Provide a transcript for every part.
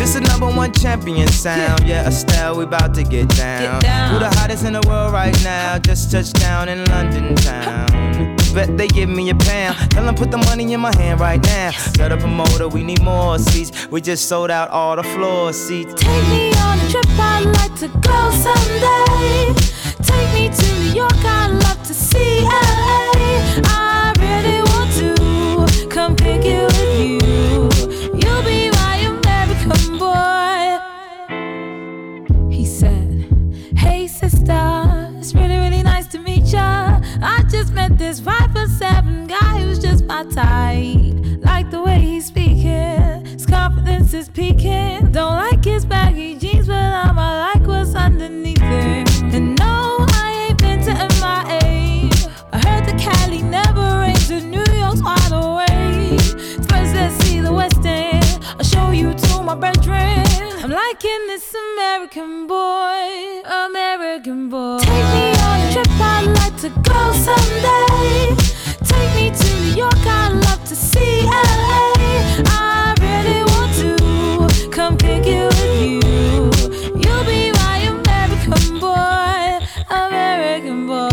This is #1 champion sound. Yeah, Estelle, we about to get down. Who the hottest in the world right now? Just touched down in London town. Bet they give me a pound. Tell them put the money in my hand right now. Set a promoter, we need more seats. We just sold out all the floor seats. Take me on a trip, I'd like to go someday. Take me to New York, I'd love to see LA. I really want to come pick you with you. You'll be my American boy. He said, hey sister, it's really, really nice to meet ya. I just met this 5'7" guy who's just my type. Like the way he's speaking, his confidence is peaking. Don't like his baggy jeans, but I'ma like what's underneath it. And no, I ain't been to MIA. I heard the Cali never rains and New York's wide awake. First let's see the West End, I'll show you to my bedroom. I'm liking this American boy, American boy. Take me on a trip, I'd like to go someday. Take me to New York, I'd love to see LA. I really want to come pick you with you. You'll be my American boy, American boy.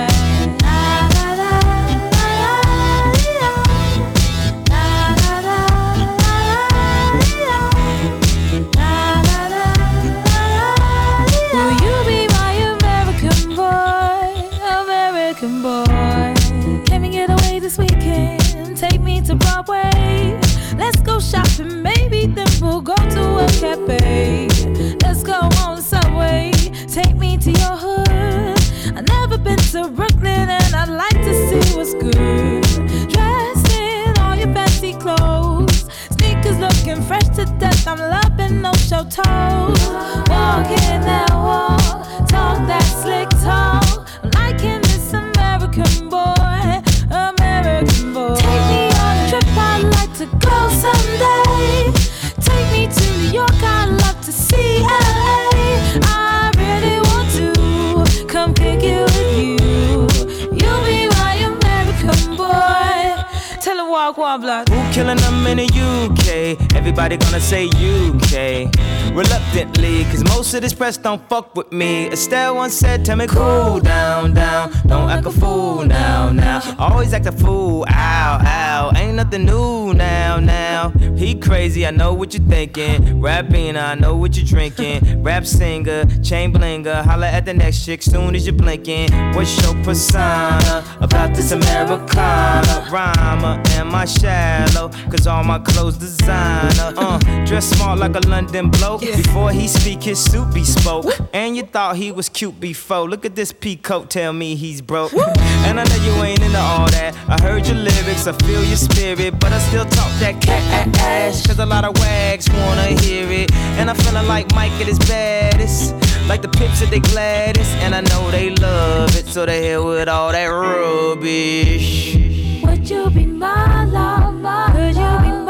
Will you be my American boy, American boy? Can we get away this weekend? Take me to Broadway. Let's go shopping, maybe then we'll go to a cafe. Let's go on the subway, take me to your hood. I've never been to Brooklyn and I'd like to see what's good. Dressed in all your fancy clothes, sneakers looking fresh to death. I'm loving no show toes. Walking that wall, talk that slick talk. I'm liking this American boy, American boy. Take me on a trip, I'd like to go someday. Take me to New York, I'd love to see LA. I really want to come pick you with you. You'll be my American boy. Tell him walk one block. Who killing them in the UK? Everybody gonna say UK. Reluctantly, cause most of this press don't fuck with me. Estelle once said, tell me cool down, down. Don't act a fool now, now. Always act a fool, ow, ow. Ain't nothing new now, now. He crazy, I know what you're thinking. Rapping, I know what you're drinking. Rap singer, chain blinger. Holla at the next chick soon as you're blinking. What's your persona about this Americana? Rhymer, am I shallow? Cause all my clothes designer. Dress smart like a London bloke. Before he speak, his suit be spoke. And you thought he was cute before. Look at this peacoat, tell me he's broke. And I know you ain't into all that. I heard your lyrics, I feel your spirit, but I still talk that cat ass. Cause a lot of wags wanna hear it. And I'm feeling like Mike at his baddest, like the Pips at they gladdest. And I know they love it, so they hell with all that rubbish. Would you be my lover? Could you be